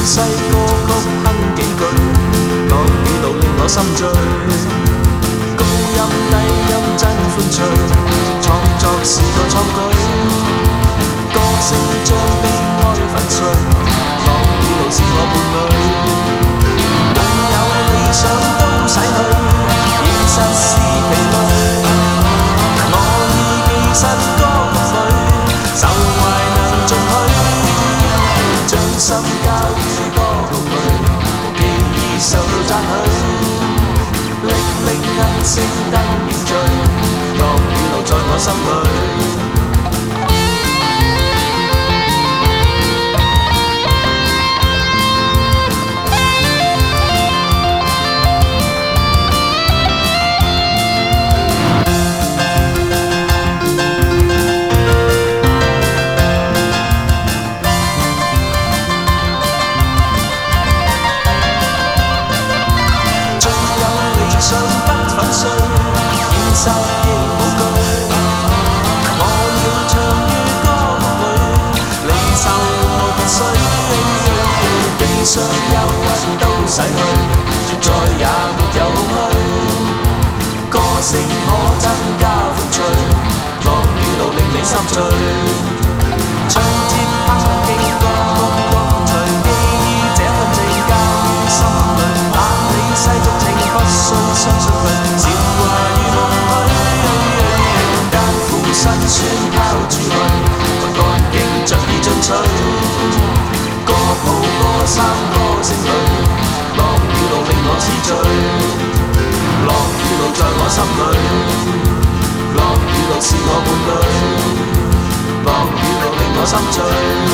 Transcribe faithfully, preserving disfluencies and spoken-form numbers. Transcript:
西歌曲哼幾句，樂與怒令我心醉。高音低音真歡趣，創作是個創舉。歌聲將悲哀粉碎，樂與怒是我伴侶。夢有理想都洗去，現實是疲累。我已寄身歌曲裏，愁懷能盡許，將心交於歌曲裏，記憶受到讚許。歷歷恩星燈凝聚，樂與怒在我心裏。想不粉碎，現實亦無懼。我要唱於歌曲裏，離愁和別緒。悲傷憂鬱都逝去，再也沒有空虛。歌聲可增加歡趣，樂與怒令你心醉。唱接拍擊歌曲光隨記憶，這份情交於心裏。但你世俗情不需相信佢，韶華如夢裏，艱苦辛酸拋諸去，不幹勁着意進取。歌譜歌衫歌聲裏，樂與怒令我痴醉。樂與怒在我心裏，樂與怒是我伴侶。樂與怒令我心醉。